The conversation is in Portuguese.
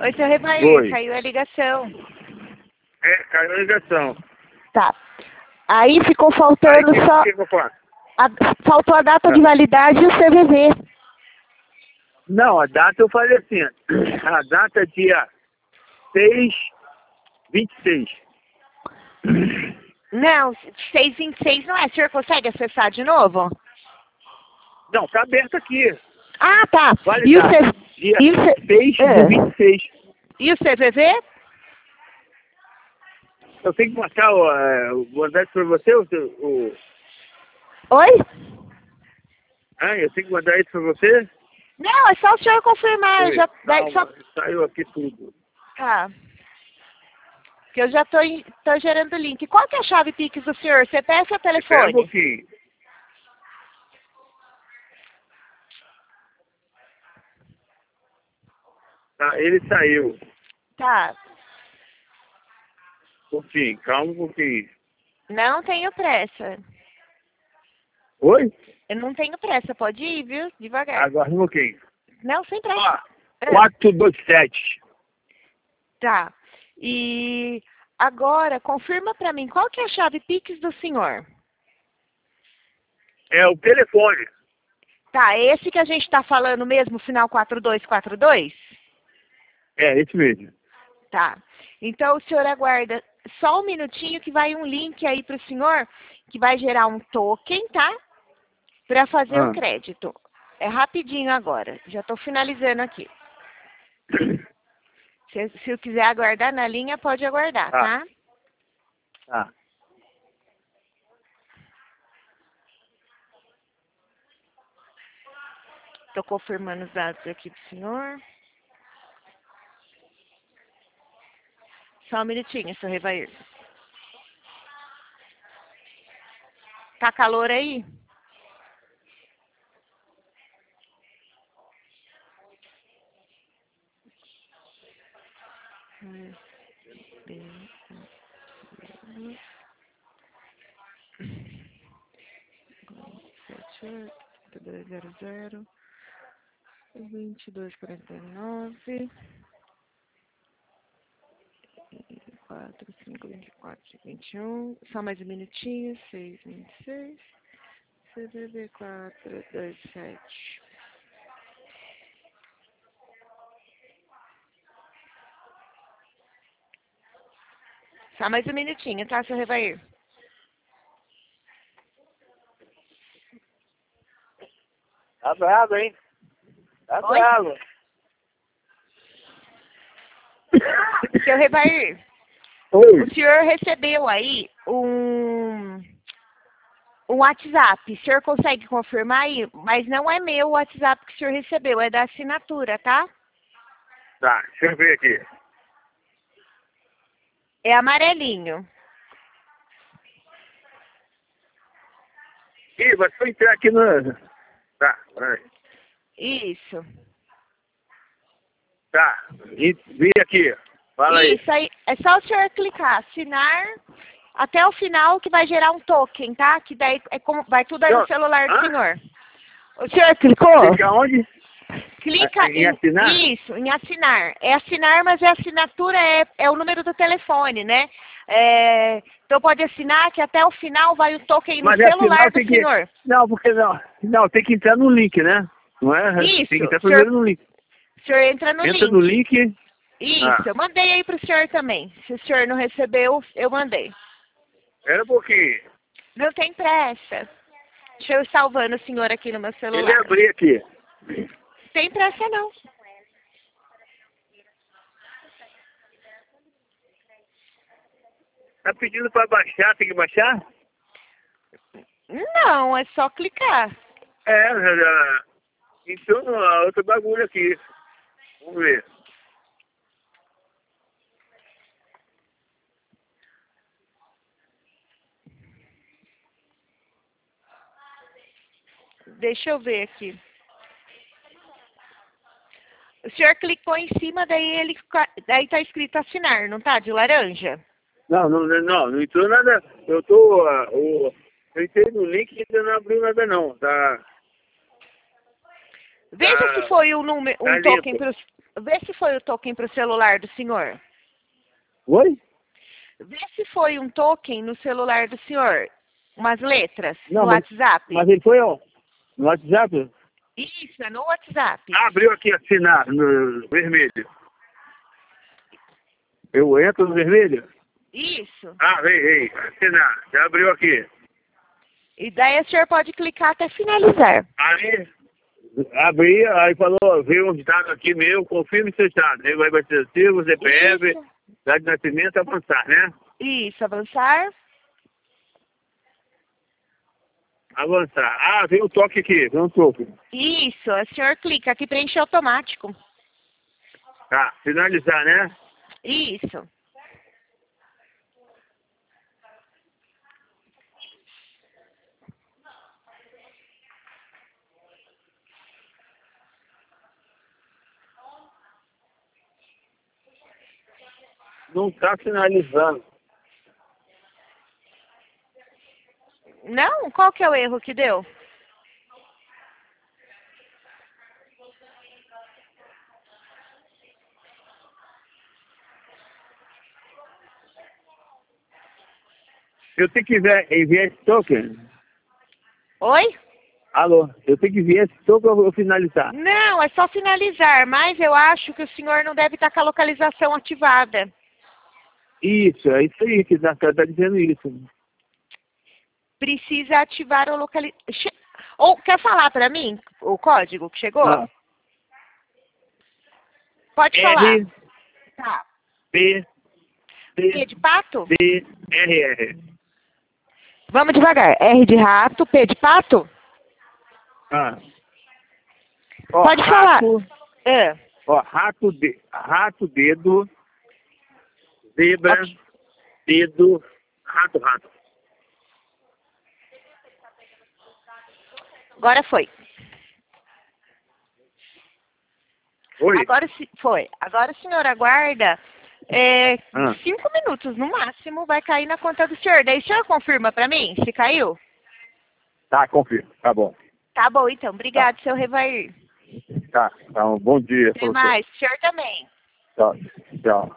Oi, seu Revair, Oi. caiu a ligação. Caiu a ligação. Tá. Aí ficou Aí, faltando só... que eu faço? Faltou a data de validade e o CVV. Não, a data eu falei assim. A data é dia 6/26. Não, 6/26 não é. O senhor consegue acessar de novo? Não, tá aberto aqui. Ah, tá. Validade. Dia 6/26. E o CVV? Eu tenho que mostrar o mandar para você? Oi? Eu tenho que mandar isso para você? Não, é só o senhor confirmar. Oi, Já, calma, só... saiu aqui tudo. Tá. Que eu já tô gerando o link. Qual que é a chave Pix do senhor? CPF ou Espera um telefone? pouquinho. Tá, ele saiu. Tá. Um pouquinho, calma um pouquinho. Não tenho pressa. Oi? Eu não tenho pressa. Pode ir, viu? Devagar. Agora um pouquinho. Não, sem pressa. Ó, 427. Tá. E agora, confirma pra mim, qual que é a chave Pix do senhor? É o telefone. Tá, esse que a gente tá falando mesmo, final 4242? É, esse mesmo. Tá. Então o senhor aguarda só um minutinho que vai um link aí pro senhor, que vai gerar um token, tá? Pra fazer o crédito. É rapidinho agora. Já tô finalizando aqui. Se eu quiser aguardar na linha, pode aguardar, tá? Tá. Tô confirmando os dados aqui pro senhor. Só um minutinho, seu Revair. Tá calor aí? Dois zero zero 2249 452421. Só mais um minutinho. 626 CDB 427. Só mais um minutinho, tá, seu Revair? Tá bravo, hein? Tá Oi? bravo. Seu Revair, Oi. o senhor recebeu aí um WhatsApp. O senhor consegue confirmar aí? Mas não é meu o WhatsApp que o senhor recebeu, é da assinatura, tá? Tá, deixa eu ver aqui. É amarelinho. Ih, mas foi entrar aqui no... Tá, peraí. Isso. Tá, vi aqui. Fala aí. Isso aí. É só o senhor clicar, assinar até o final que vai gerar um token, tá? Que daí é como, vai tudo aí no celular do senhor. O senhor clicou? Fica onde? Clica Em assinar? Isso, em assinar. É assinar, mas a assinatura é o número do telefone, né? Então pode assinar que até o final vai o token no celular do senhor. Não, porque não. Não, tem que entrar no link, né? Não é? Isso. Tem que entrar primeiro no link. O senhor entra no Entra link. no link. Isso, eu mandei aí pro senhor também. Se o senhor não recebeu, eu mandei. Espera um pouquinho. Não tem pressa. Deixa eu ir salvando o senhor aqui no meu celular. Ele abrir aqui. Tem pressa não. Tá pedindo pra baixar, tem que baixar? Não, é só clicar. Então, outro bagulho aqui. Vamos ver. Deixa eu ver aqui. O senhor clicou em cima, daí tá escrito assinar, não tá? De laranja. Não entrou nada. Eu entrei no link e ainda não abriu nada não, tá? Veja se foi o número, tá token limpo. vê se foi o token para o celular do senhor. Oi? Vê se foi um token no celular do senhor. Umas letras Não, no WhatsApp. mas ele foi ó, no WhatsApp? Isso, é no WhatsApp. Abriu aqui assinar no vermelho. Eu entro no vermelho? Isso. Vem, assinar. Já abriu aqui. E daí o senhor pode clicar até finalizar. Aí, abri, aí falou, veio um estado aqui meu, confirme seu estado. Aí vai ser o CPF, Isso. data de nascimento, avançar, né? Isso, avançar. Avançar. Veio um toque aqui, veio um toque. Isso, o senhor clica aqui, preenche automático. Tá, finalizar, né? Isso. Não tá finalizando. Não? Qual que é o erro que deu? Eu tenho que enviar esse token. Oi? Alô, eu tenho que enviar esse token ou eu vou finalizar? Não, é só finalizar, mas eu acho que o senhor não deve estar com a localização ativada. Isso, é isso aí que tá dizendo isso. Precisa ativar o localização. Ou quer falar para mim o código que chegou? Pode falar. R, Tá. P, P de pato? D, R. Vamos devagar. R de rato, P de pato? Ó, Pode falar. Ó, rato, dedo, zebra, Ok. dedo, rato. Agora foi. Oi? Agora foi. Agora o senhor aguarda 5 minutos no máximo, vai cair na conta do senhor. Daí o senhor confirma para mim se caiu? Tá, confirmo. Tá bom. Tá bom, então. Obrigado, seu Revair. Tá, um bom dia. Até mais. O senhor também. Tchau.